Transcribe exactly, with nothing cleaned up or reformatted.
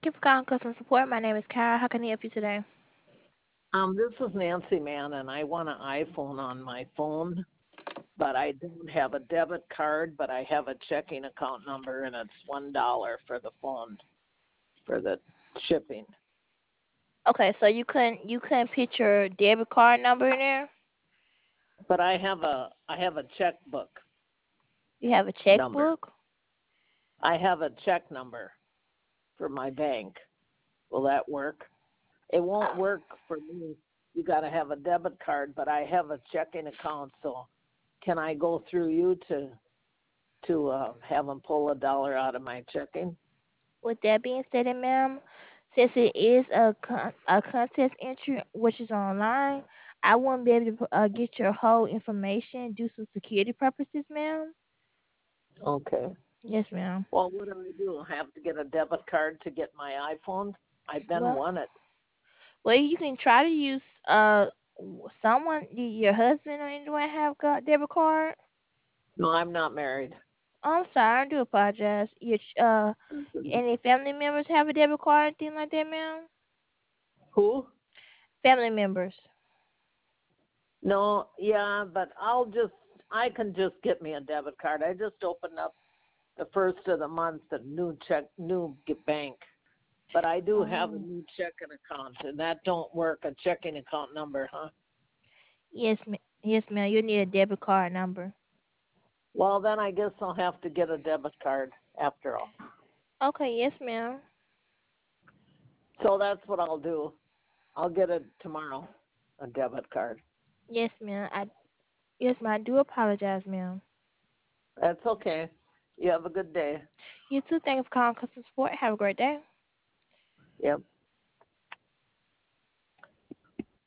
Thank you for calling customer support. My name is Kara. How can I help you today? Um, this is Nancy Mann, and I want an iPhone on my phone, but I don't have a debit card, but I have a checking account number, and it's one dollar for the phone for the shipping. Okay, so you couldn't you couldn't put your debit card number in there? But I have a I have a checkbook You have a number. checkbook? I have a check number for my bank. Will that work? It won't work for me. You got to have a debit card, but I have a checking account, so can I go through you to to uh, have them pull a dollar out of my checking? With that being said, ma'am, since it is a con- a contest entry which is online, I won't be able to uh, get your whole information due to security purposes, ma'am. Okay. Yes, ma'am. Well, what do I do? I have to get a debit card to get my iPhone? I've been Well, won it. well, you can try to use uh someone, your husband or anyone have got debit card. No, I'm not married. Oh, I'm sorry, I do apologize. Your ch- uh, any family members have a debit card, anything like that, ma'am? Who? Family members. No, yeah, but I'll just, I can just get me a debit card. I just opened up the first of the month a new check, new g- bank. But I do have a Um, new checking account, and that don't work, a checking account number, huh? yes, ma- yes, ma'am. You need a debit card number. Well, then I guess I'll have to get a debit card after all. Okay, yes, ma'am. So that's what I'll do. I'll get it tomorrow, a debit card. Yes, ma'am. I yes, ma'am. I do apologize, ma'am. That's okay. You have a good day. You too. Thank you for calling customer support. Have a great day. Yep.